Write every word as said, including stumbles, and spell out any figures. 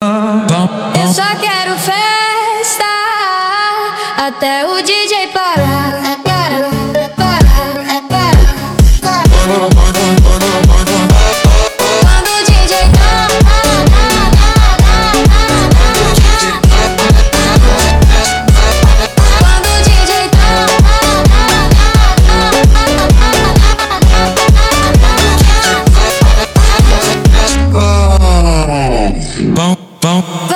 Eu só quero festa até o D J parar. Para, para, para. Quando o D J Quando o D J Bom, bom.